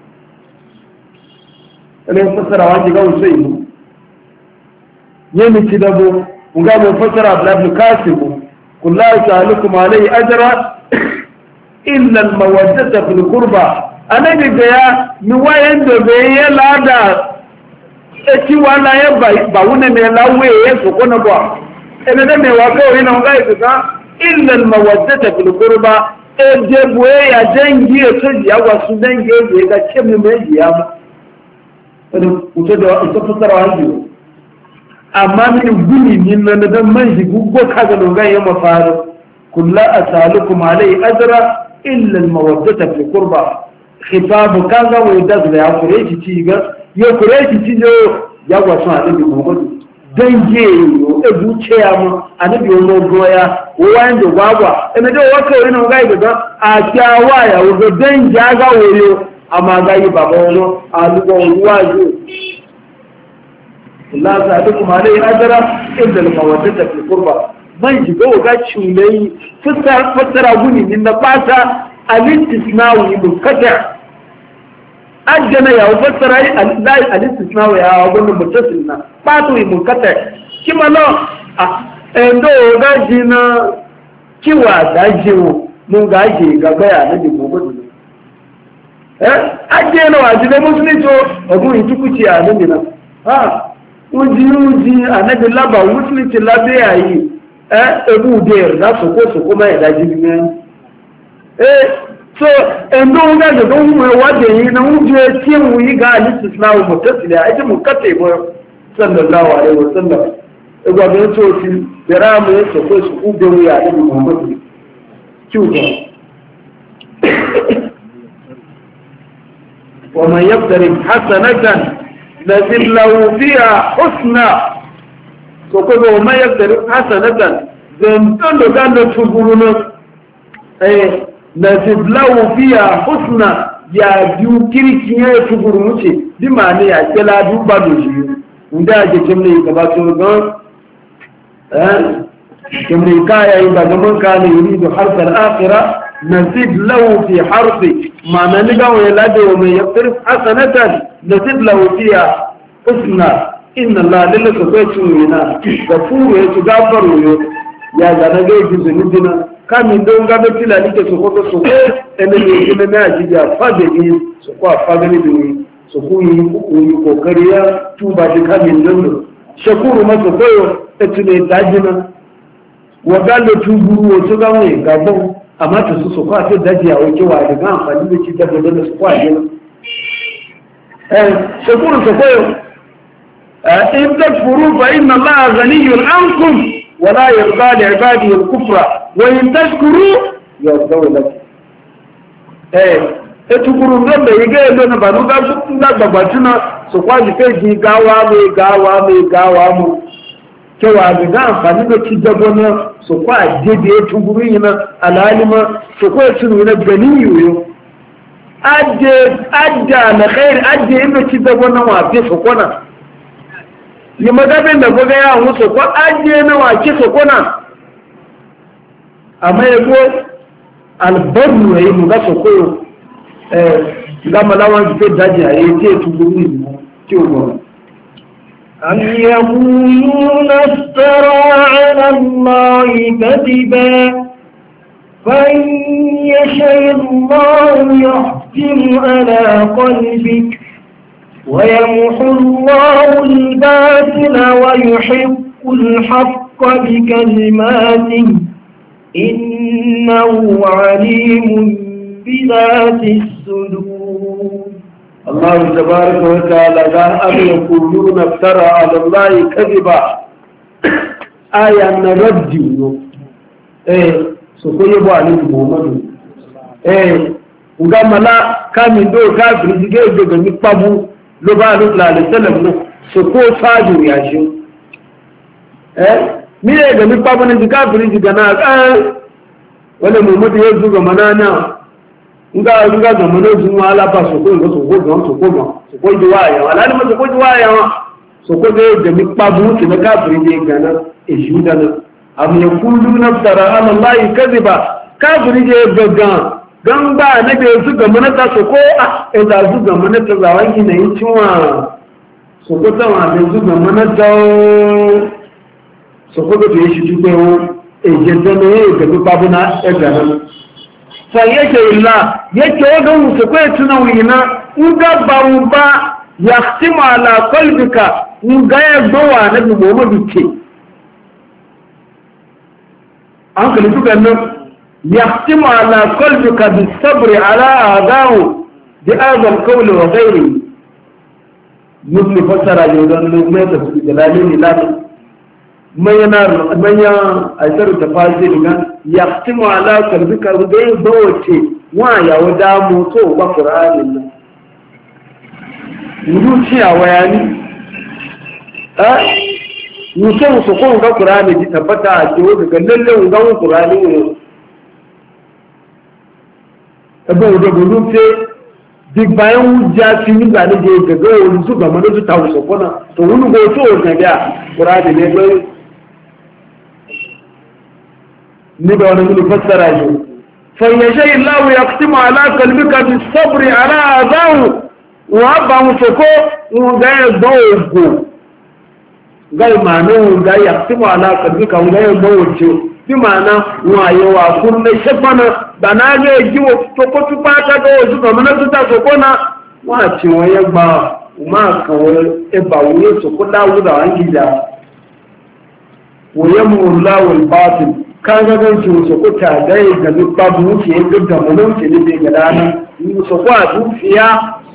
ina fasara wa ga sai mu yemi ci dabo nga mu fasara abdul kasim kulla talukum alai ajra illa mawaddata fil qurba annabi ga ya mi wayan da bai ya lada eti wala ya ba wuna ne lawe ya so kona ba ina da me wa kawai na ga ga illa al mawaddata fil qurba e je boye ya dangi ya so ya wa su dangi ya ga ce mu mai ya ba ina uto da ita fasara wani amma min guni min nan da man shi guggo kaga don ga ya mafaru kullu asalukum alai ajra illa al mawaddata fil qurba khitabu kaga wai da ya kure shi ci ga ya kure shi ci jo ya gwa sun annabi Muhammad dan je yo e buce ya mu annabi yo goya o wan do gwagwa ina da waka wani ga ga a kyawa ya wo dan ja ga woyo amma ga yi baba wono a lugo wajo Allah ta dukum alai ajra illa al mawaddata fil qurba man ji go ga chulai fassara fassara guni min da fata al-istisnawi munkata ajjana ya fassara al-istisnawi ya wannan mutasil na fatu munkata kima lo endo ga jina kiwa da jiwo mun ga je ga baya na di gobe eh ajjana wa jina musulmi to ogun itukuci a nan dina ha uji uji anabi laba musulmi ti labe ayi eh ebu der da so ko so ko mai da jini eh so endo nga da don mu wade yi na uje tin mu yi ga al-istisna'u mutasila aje mu kate bo sallallahu alaihi wasallam e ga ga to ti dara mu so ko su ku da wuya da Muhammad kiuba wa man yaqdari hasanatan nazil lahu fiha husna so ko wa man yaqdari hasanatan zan don da ganda tuguruna eh nazib lahu fiha husna ya biyu kirki ya tuguru muce bi ma ne ya kela du ba do shi inda je jimne ka ba to ga eh كم كايا إذا من كان يريد حرث الآخرة نزيد له في حرثه ما نلقى ويلاده ومن يقترف حسنة نزيد له فيها حسنى إن الله لله سبحانه وينا غفور يتغفر يا زنجي جزنجنا كم دون غبي تلا لك سقوط سقوط أن يجينا ناجي فاجئ سقوط فاجئ دوي سقوط يكوكريا توبا كم دون شكور ما سقوط أتني داجنا وقال تبرو وتقوي غابون أما تسوق أتى داجي أو جوا دعان فلي بتشيد بدل سقوط شكور سقوط إن تكفروا فإن الله غني عنكم ولا يرضى لعباده الكفر وإن تشكروا يرضوا لك eh etukuru ngombe yige ndo na banuga kutunga babatuna so kwaji peji gawa me gawa me gawa mu kewa ga amfani da kijabona so kwa jede etukuru yina alalima so kwa tunu na ganiyo adde adda na khair adde inda kijabona wa fi so kona yi magabin da goga ya musu ko ajiye na wake su kuna amma ya ko albarnu ya yi mu ga su koyo ga malawan su daji a yi ce tuguru ne ce wa أم يقولون افترى على الله كذبا فإن يشاء الله يختم على قلبك ويمحو الله الباطل ويحق الحق بكلماته إنه عليم بذات الصدور. الله تبارك وتعالى قال أم يقولون افترى على الله كذبا آية نرد إيه سكويبو عليه محمد إيه وقال كامل دو كافر جيجي جيجي نقبو ló bá ló la lè tẹ́lẹ̀ mú sòkó sáájú ìyàṣó ẹ́ mílẹ̀ ẹ̀gẹ̀ ní pápá ní ti káàkiri ti gànà ẹ́ wọ́n lè mọ̀ mọ́tí yóò zúgọ̀ mọ́ná náà ńgá ńgá gàmọ́ náà zú wọn alábà sòkó ìgbọ́ sòkó gan sòkó gan sòkó ju wá àyàwó aláàdìmọ́ sòkó ju wá àyàwó sòkó gẹ́ ẹ̀gẹ̀ ní pápá ti ní káàkiri ti gànà èṣù dáná àmì ẹ̀kúlú náà tara alọ́láyì kẹ́sìbà káàkiri ti gàngàn gangba na da yanzu ga manata su ko a zazu ga manata zawon gina yi cinwa su ko sama da yanzu ga manata su ko da ya shi tukwe wo eje zama ya yi gabi babu na eganan sai yake illa yake wadon su ko ya tuna wina in ga bawu ba ya sima ala kwalbika in ga ya gbawa na bi muhammadu ke an kalli tukan nan يختم على قلبك بالصبر على أعداه بهذا القول وغيره مثل فسر جودان لغمية في جلالين لله من ينار من يأثر تفاصيل يختم على قلبك وغير دوتي ويا ودامو تو بقرآن الله يروشي أوياني أه يوسف سكون بقرآن جتبتا جود قلل لهم قرآن ẹgbẹ́ òdòdó ló pé gbígbà ń já sí nígbà níbi gẹ̀gẹ́ olùsùgbà mọ́ lójú ta òṣòpọ̀ náà tòun ní gbogbo tó ògẹ̀gẹ́ à kúrò àdìlẹ̀ ẹgbẹ́ níbẹ̀ wọn ni fẹ́sára yìí fọ̀yẹ̀ṣẹ́ ìláwò yàtìmọ̀ alákọ̀lùmíkà ti sọ́bùrì aláàbáhùn wọn á bá wọn sọ́kọ́ wọn gáyẹ̀ gbọ́ ògùn gáyẹ̀ màánú wọn gáyẹ̀ yàtìmọ̀ alákọ̀lùmíkà wọn gáyẹ̀ gbọ́ òjò bí màánà wọn àyẹ̀wò àkúrúlẹ̀ ṣẹ́fọ́nà bàná rẹ̀ jíwò tókó tó pátá tó oṣù kọ̀mọ́nà tó tàṣòkó náà wọ́n àti wọ́n yẹ gba ọmọ àkàwọ̀ ẹbà wọ́n yẹ sòkó láwùdà wọ́n gíjà wọ́n yẹ mú láwùl báàtì káńgá tí wọ́n sòkó tàgá yẹ gàmí pàbù wọ́n fi yẹ gàmọ́ náà ń tẹ̀lé bẹ gàdá náà wọ́n sòkó àdúfìyà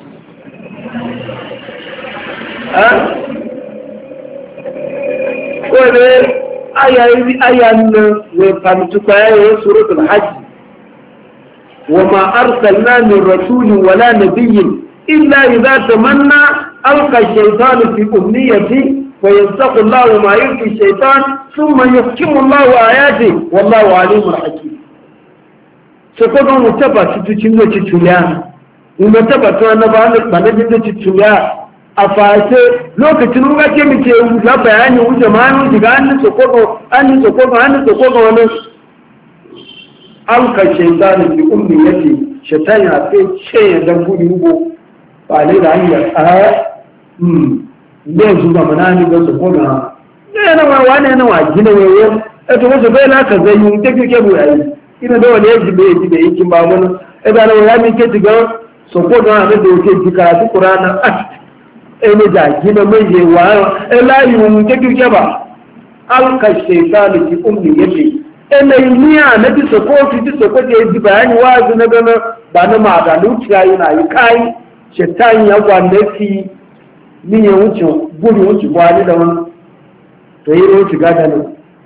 wọ́n rẹ̀ aya nna wọ́n pàmìtukọ̀ ayẹyẹ suratul hajj وما أرسلنا من رسول ولا نبي إلا إذا تمنى ألقى الشيطان في أمنيته وينسخ الله ما يلقي الشيطان ثم يحكم الله آياته والله عليم حكيم سكون متبع تتشنو تتوليا ومتبع توانا بانك بانك تتوليا a fashe lokacin ruwa ke muke ya bayani wuce ma yi shiga hannun sokoto hannun sokoto hannun sokoto wani an ka shaitani fi ummi yake shaitan ya sai ce ya dan gudu rubo ba ne da hanyar a hmm ne su ga manani ga sokoto ne na wa wani na wa gina wayo eto wasu bai la ka zai yi take ke bu yayi ina da wani yaji bai yaji bai yakin ba mun e da ya mi ke diga sokoto na da yake dika du qur'ana ene da gina mai je wa ela yi mun ke ke ba alka shaytan fi ummi yake ene niya na ti sokoto ti sokoto ya ji bayani wazi na gana ba na ma da luciya yana yi kai shaytan ya gwanda fi ni ya wuce gudu wuce gwani da wani to yi wuce gada ne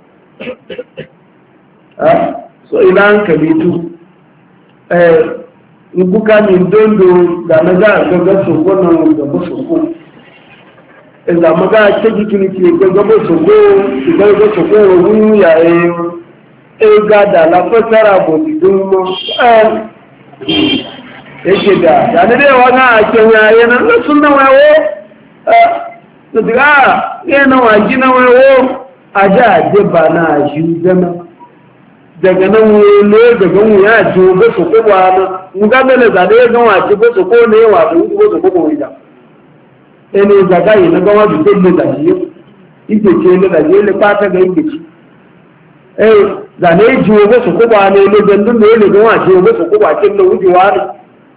so idan ka bitu eh buka min dondo da na ga gaga soko nan da ba soko idan maga ce gikini ke gaga ba soko idan ga soko wani ya e ga da la fasara bo dun mo eh yake da da ne da wani a kan yayin nan sunna wayo eh to diga yana waji na wayo a da ba na shi zama daga nan wele daga mu ya ji ba su ko ba na mu ga bele da da ga wa ji ba su ko ne wa su ko su ko ko ida ene daga yi na ga wa bi da da shi ite ce ne da je le pata ga inda ci eh da ne ji ba su ko ba ne le dan dun ne le ga wa ji ba su ko ba kin da wuji wa ne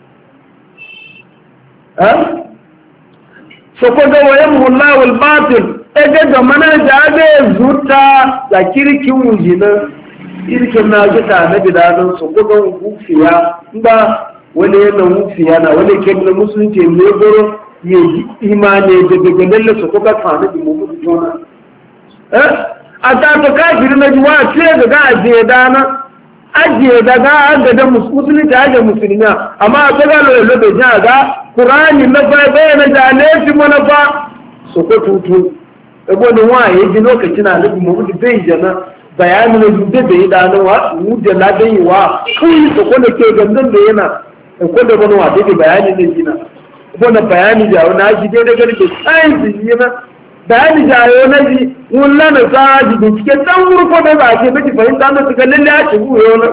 eh so ko ga wa yamhu Allahu al-batil ege ga mana jabe zuta da kirkin wujina kirkin na zuta na bidanin su kudin wufiya ba wani yana wufiya na wani kemgbe musulunci ne goro ya yi imani da daga lalle su kuka fani da mutu jona a ta ta kafiri na juwa ce ga ga ajiye dana ajiye da ga an ga da musulunci ajiye musulmi amma a ta ga lolo da ja ga kurani na fa bayyana da lefi mana fa su ko tutu ebo ni wa ye ji lokaci na nabi mu bai jana bayanin da dubbe bai da nan wa mu da la dai wa kai to ko ne ke gandan da yana ko da bana wa dai bayani ne jina ko na bayani da na ji dai daga ke science jina bayani da yo na ji mun la na sa ji da cike dan wurko da ba ke miki fahimta da suka lalle ya ci buyo na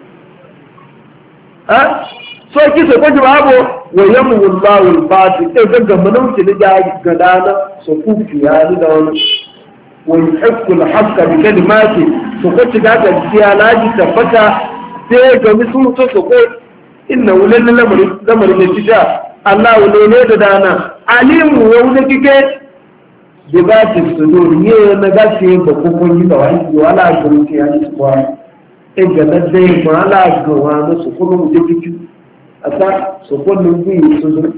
ha so ki so ko ji babo wa yamu wallahu al-batil sai ga gaman wuce da ga dana so ku fiya ni da wani wa yuhqqu al-haqqa bi kalimati so ko ci ga gaskiya laji tabbata sai ga misu to so ko inna ulal lamri lamri ne tija Allah wala da dana alimu wa wala kike bi ba ta sudur ne na gaske ba ko kun yi da wani wala gurin ya ni kwa e ga da dai ma la ga wa su kullu mu take asa sokon nan bi su zo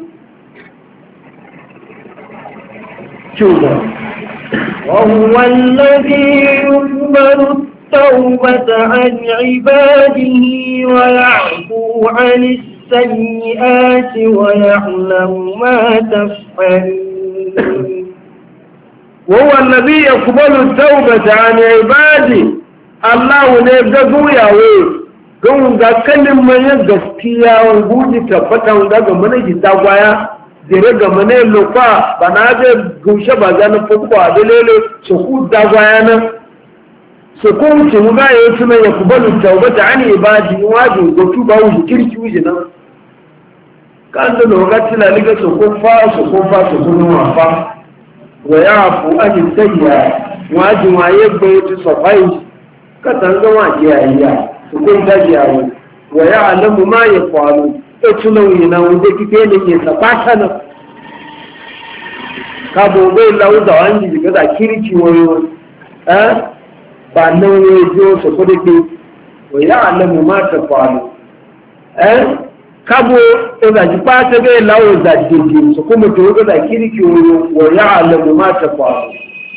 chuba wa huwa alladhi yuqbalu at-tawbata 'an 'ibadihi wa ya'fu 'ani as-sayyi'ati wa ya'lamu ma taf'alun wa huwa alladhi yuqbalu at-tawbata 'an 'ibadihi Allah ne gagu yawo don ga kallin manyan gaskiya wani guji tabbata wanda ga mana gita gwaya dire ga mana lokwa ba na ga gushe ba za na fuku a dalele su ku da gwaya nan su ku wuce mu ga yau suna ya kubalu taubata an ibadi wajen gotu ba wuce kirki wuce nan kan da lokaci na liga su kun fa su kun fa su kun wafa wa ya fu an sayya wajen waye bai ta safai ka tanga waje yayiya kun daji awo wa ya'lamu ma yafalu etulo yana wanda kike ne ke sabata na ka bo bai lawo da wani diga da kirki wayo eh ba nan ne jo so ko dake wa ya'lamu ma tafalu eh ka bo da ji pata bai lawo da dike so kuma to da kirki wayo wa ya'lamu ma tafalu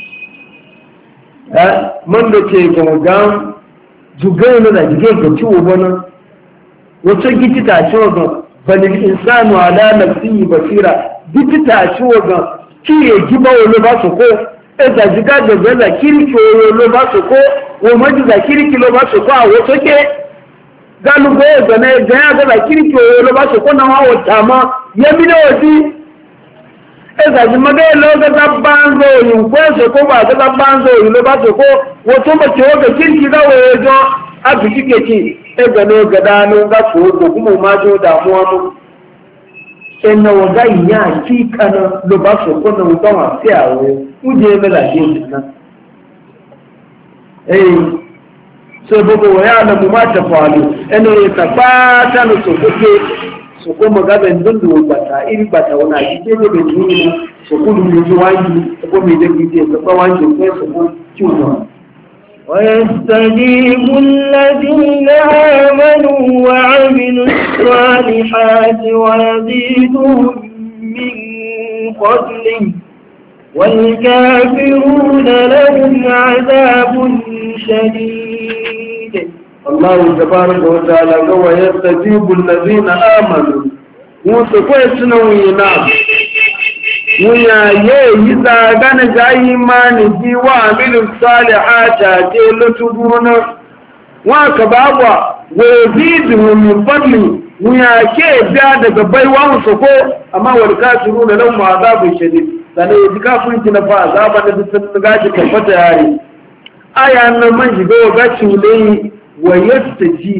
eh man da ke gangan jugai na jige ga ciwo bana wacce giti ta ciwo ga balil insanu ala nafsihi basira giti ta ciwo ga kiye giba wolo ba su ko e da jiga da gaza kirki wolo ba su ko wo maji da kirki lo ba su ko a wato ke galu go ga ne ga ya ga kirki wolo ba su ko na wa wata ma ya bi da wati e eza ji maga lo ga zabanzo yin ko se ko ba ga zabanzo yin lo ba se ko wato ba ce ga kinki ga waye jo a biki ke ki e ga no ga dano ga ko ko kuma ma jo damuwa mu sai na waga ya ki kana lo ba se ko na ga ma sai awo uje me la din na eh so bobo waya na mu ma ta falu ene ta ba ta no so ko so ko magana ndundu bata iri bata wana kike ne be tuni so ko dum ne wangi ko me da kike so ko wangi ko so ko ciwo ويستجيب الذين آمنوا وعملوا الصالحات ويزيدهم من فضله والكافرون لهم عذاب شديد الله تبارك وتعالى هو يستجيب الذين آمنوا وسكويت نوينا ويا يهيزا غانا جاي ماني جي وعملوا الصالحات جيلو تبونا وكبابا ويزيدهم من فضله ويا كي بيادة بيوان سكو أما والكافرون لهم عذاب شديد لأنه يتكافرين تنفع عذابا نتسنغاجي كفتا ياري آية أنه من جيبه غاتشو ليه ويستجيب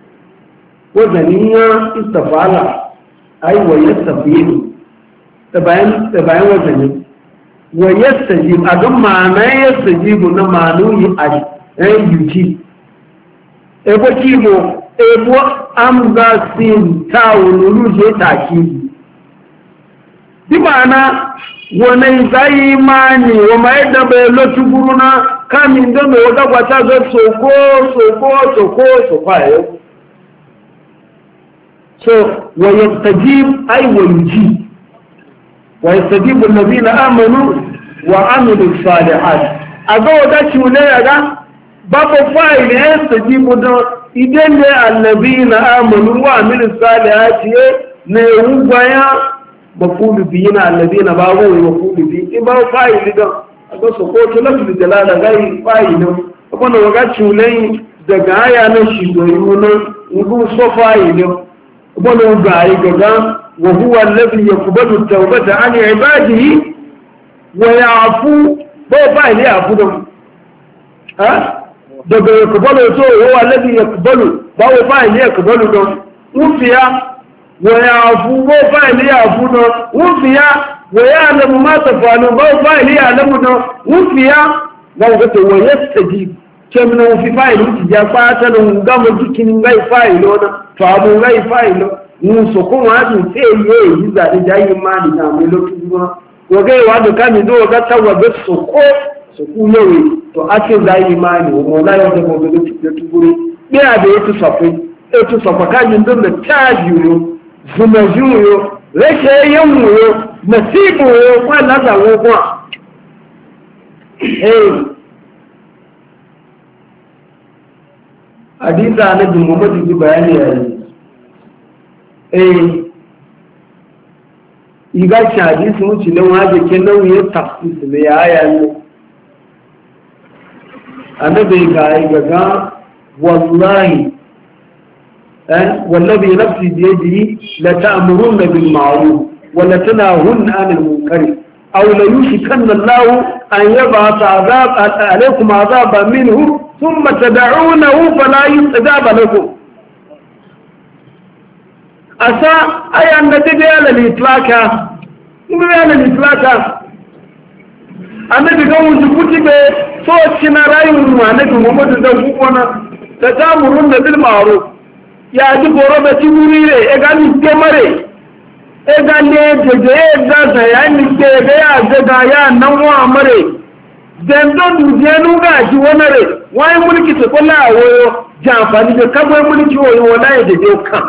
وزنية استفعل أي ويستفيد تبعين تبعين وزنية ويستجيب أقام معنى يستجيب نمانوه أي أي يجيب إبو كيبو إبو أمغا سين تاولولو جي تاكيب بمعنى ونزا imani wama yadda bai lotu guruna kamin don mai wadda kwata zai soko soko soko soko a yau so wa yastajib ay wa yujib wa yastajibu allazina amanu wa amilu salihat aga wadda cule aga babu fa'il yastajibu don idan ne allazina amanu wa amilu salihat ne wugwaya مفعول بينا الذين باغوا مفعول بي إما فاعل ده أقول سقوط لفظ الجلالة غير فاعل أقول وقت شولين دعايا نشيدون نقول صفاعل أقول وقاعي كذا وهو الذي يقبل التوبة عن عباده ويعفو هو فاعل يعفو ده ها ده يقبل هو الذي يقبل هو فاعل يقبل ده وفيا ويعفو فاعل يعفونا وفيا ويعلم ما تفعلون فاعل يعلمنا وفيا وقت ويستجيب كمنا في فاعل وتجا فاتنا ونقام جكين غير فاعلونا فابو غير فاعلو نسكون هذا سيئ إذا جاي ما نعمله كذا وغير هذا كان يدور قطع وبسكو سكو يوي تو أكيد زي ما ني ولا يوجد موجود تقولي بيا بيت صفي إيه صفا كان يدور التاجيو zumajuyo rashe yanwuyo nasibuyo kwalla zawo kwa eh hadisa na Muhammad ji bayani yayi eh iga shi hadisi mun ci dan waje ke nauyi tafsir ne ya aya ne annabi ga ga wallahi والذي نفسي بيده لتأمرن بالمعروف ولتناهن عن المنكر أو ليوشكن الله أن يبعث عذاب عليكم عذابا منه ثم تدعونه فلا يستجاب لكم أسا أي أن تدعي على الإطلاق نقول على الإطلاق النبي قوم جبوتي بصوتنا رأيهم النبي محمد دعونا تتأمرن بالمعروف ya ji goro da ci wuri ne ya gani ke mare ya gani jeje ya gaza ya nike ga ya gaga ya nan wa mare dendon duje nuga ji wani re wani mulki ta kula a wayo ji amfani da kagwai mulki wayo wala ya jeje kan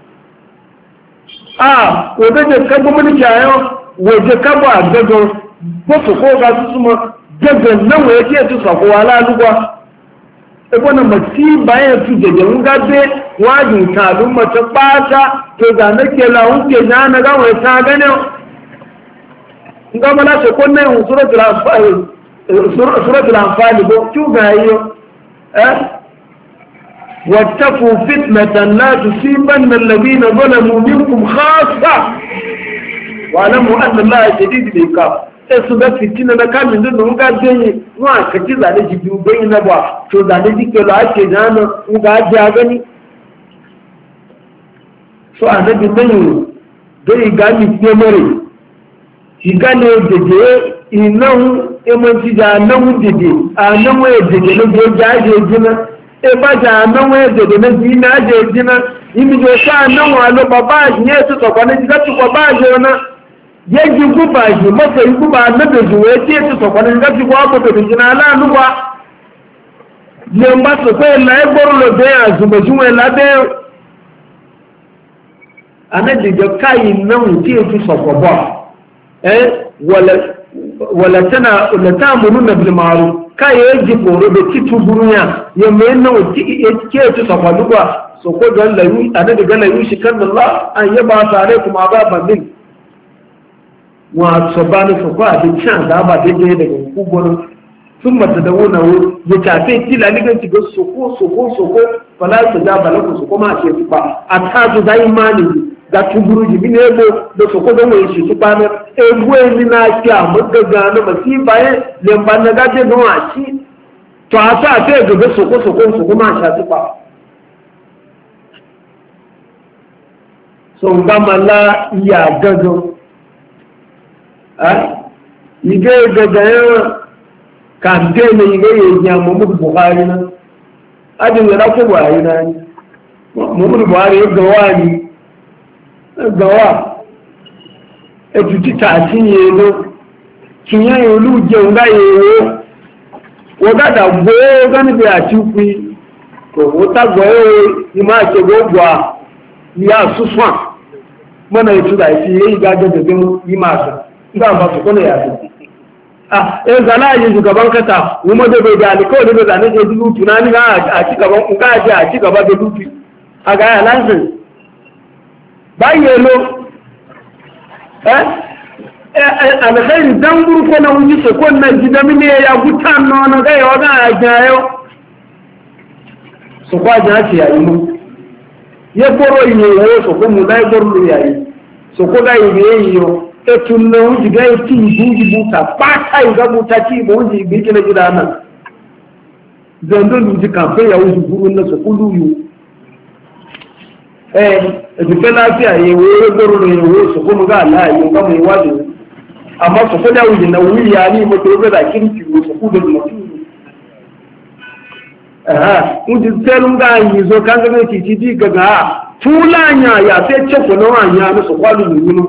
a waje da kagwa mulki a yau waje kagwa a gaga ba su ko ga su suma gaga nan wa ya ce su sako wala lugwa ebona masiba ya tu jeje ngabe wajin talun mace bata to ga nake la unke na na ga wai ta gane ngama na se konne suratul anfal suratul anfal bo tu ga yo eh wattaqu fitnatan la tusibanna alladhina zalamu minkum khassa wa alamu anna Allah shadidul iqab sai su ga fitina na kamin da mun ga dai wa ka ci zane ji biyu bai na ba to zane ji ke la ake jana mun ga ja gani so annabi mai dai ga mi ke mare shi ga ne da je inan emanci da nan dede a nan waye dede na je jaje jina e ba da nan waye dede na jina je jina imi jo sa nan wa lo baba ne su to kwana ji gatu ko ba je na ye ji ku ba ji ma sai ku ba na da juwe ce su to kwana ji gatu ko ba to jina la nu ba le mba so ko la e gboro lo de azumo juwe la de anaji jo kai nan ti e tu so ko ba eh wala wala tana la ta'muruna bil ma'ruf kai yaji koro da titu burunya yamma nan wuti ke tu safaluwa so ko dan layu annabi ga layu shi kan Allah an yaba tare kuma baban min wa sabani so ko abin can da ba daidai daga kugon sun mata da wuna ya tafe kila ligan ci ga soko soko soko fala su da balaku su kuma ce su ba a tazu da imani da tuburu ji mine ebo da soko da wani shi su bana egwe ni na ki a magaga na masifa ye lemba na gaje don a ci to a sa ta ga soko soko su kuma sha su ba so ngamala iya gago ah ige gaga campaign ige ye ya Muhammadu Buhari na adin da ko Buhari na Muhammadu Buhari ga wani gawa etuti tati yelo kiyan yolu je nga yewo wogada gbo gani be atiku ko wota gbo ni ma se gogwa ni asuswan mana etu da isi yi gaje de bin yi ma sa nga ba ko ne ya ah e zala yi gaban kasa kuma da bai da ko da da ne je dutu tunani ga a ci gaban ku ga je a ci gaba da dutu aga ya lansin báyìí ló ẹ́ alkhairi dan gurko na wuji sokon na gidami ne ya guta nono ga yawa ga ajayo so kwa ja ci yayi mu ye koro yi wo sokon mu dai goro yayi so ko ga yi yo e tunna wuji ga ti buji buta pata yi ga buta ti buji bi kina gidana zando wuji kamfe ya wuji gurun na sokulu yu eh ẹ̀dùfẹ́ láti àyẹ̀wò ẹgbẹ̀rún ìrìnwó ìṣòkónúgá aláàyè ọgbọ́mọ ìwádìí àmọ́ ṣòkónà ìjìnà wúyà ní ìmọ̀tò ọgbẹ̀dà kírìkì òṣòkúdò ìmọ̀tò ẹ̀há ń ti tẹ́lúngá ìyìnzọ kángẹ́gẹ́ ti ti dí gàgà túláàyà àyàfẹ́ chẹ́kọ̀ náà àyà ní ṣòkwálù nìyínú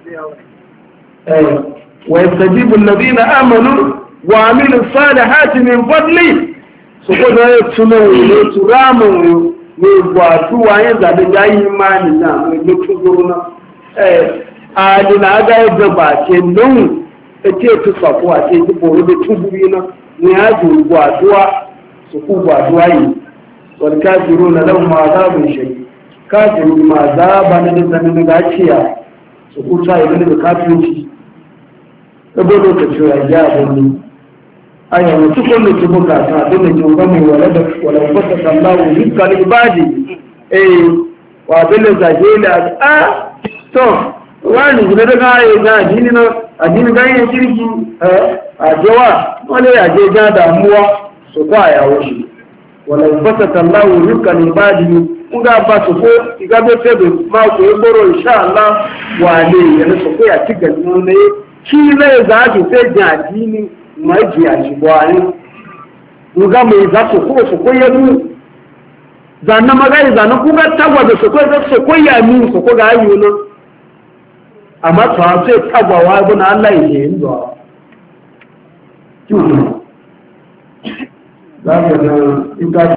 ويستجيب الذين آمنوا وعملوا الصالحات من فضله ṣòkónà ìtúnmọ̀ ìtúrámọ̀ gbogbo àtúwà yẹn zàdéjá yìí máa nìyà àwọn ilé túngbòrò náà ẹ̀ àdínà agá ẹgbẹ̀bà àti ẹlòhùn etí ètò sọ̀fọ́ àti ìdìbò orí túngbòrò náà ní àjò gbogbo àdúwà sọ̀kú gbogbo àdúwà yìí wọ́n káàkiri na lẹ́wọ̀n máa dáàbò ìṣẹ̀yìn káàkiri máa dáàbà ní ìdáni ní gáàkìyà sọ̀kú tó àyè nínú káfíńtì ẹgbẹ́ lókàtí ọ̀yà àbọ̀ni ayyawa tukun da ke bukata don da ke gami walaukwata sallahu rikka libadi eh wa bele zage da a to wani gina da kayan na adini na adini ganyen kirki a jawa wani ya je ja damuwa su kwa yawo shi walaukwata sallahu rikka libadi nga ba su ko igabe febe ma ko yi boro insha Allah wa ne yana su ko ya ci gani ne shi ne za ki sai jadini maji a shigwari nga mai za su ko su ko yadu zanna magana zanna ku ga tagwa da su ko da su ko ya mi su ko ga yi no amma ta sai tagwa wa buna Allah yake yin da kiwo za ka ga ita